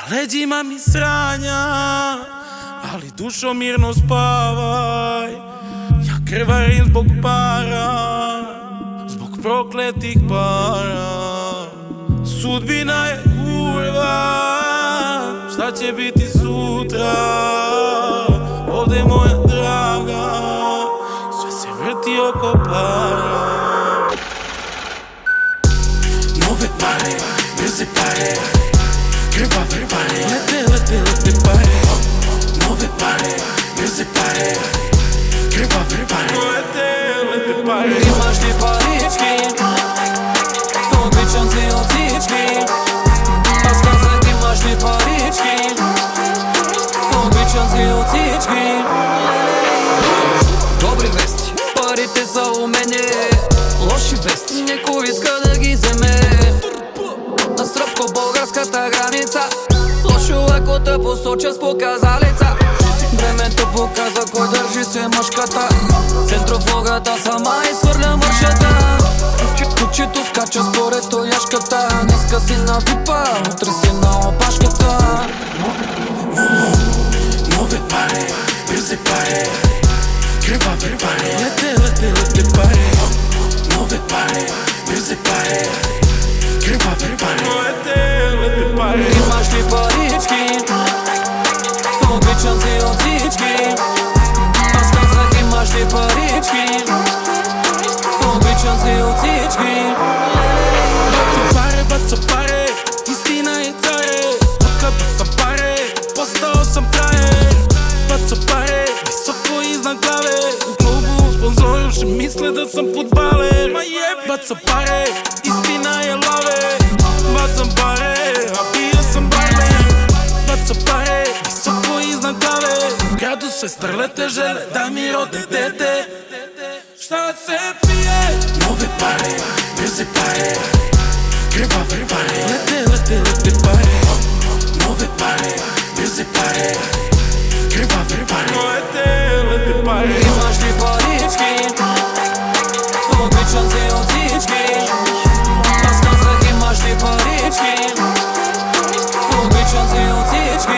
leđima mi sranja, ali dušo mirno spavaj. Ja krvarim zbog para, zbog prokletih para. Sudbina je kurva, šta će biti sutra? Ovde moja draga, sve se vrti oko para. Nove pare, brze pare, krvave pare, lete pare. Nove pare, brze pare, krvave pare, lete pare. Imaš ti parički, običan si od cički. Pa skazat imaš ti parički, običan si od cički. Dobri vesti, парите са у мене. Лоши вести, некој иска да ги земе. На српско-българската граница, лошо ако те посочат с показалица. Времето показва кој држи се мъжката. Центрофугата сама изхвърля мършата. Кучето скача според тояшката. Днеска си на випа, утре си на опашката. Нове паре, бързе паре, крваве паре, лете паре. Нове паре, бързе паре, крваве паре, лете паре. Имаш ли парички? Обичам си от всички. Аз казах имаш ли парички? Обичам си от всички. Бацо паре, истина е царе. Откъде съм паре, постал съм трае. Бацо паре, високо изнаглаве. Много спонсорил ще мисля да съм футбалер. Бацо паре, истина е лаве. Бацам паре, а пия съм барлер. Бацо паре, високо изнаглаве. Градо се стърлете желе, да ми роди дете. Šta se pije? Nove pare, brze pare, krvave pare, lete pare. Nove pare, brze pare, krvave pare, lete pare. Имаш ли парички? Обичам си от всички. Аз казах имаш ли парички? Обичам си от всички.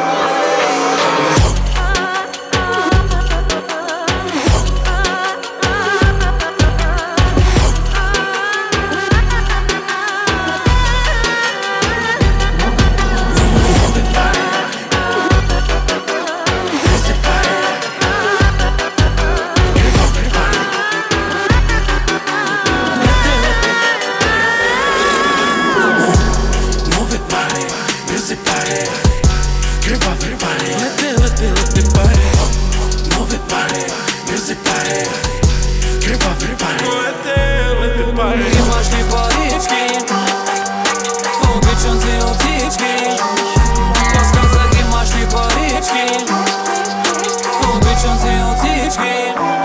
Krvave pare, lete pare. Nove pare, brze pare, krvave pare, lete pare. Имаш ли парички? Обичам си от всички. Аз казах имаш ли парички? Обичам си от всички.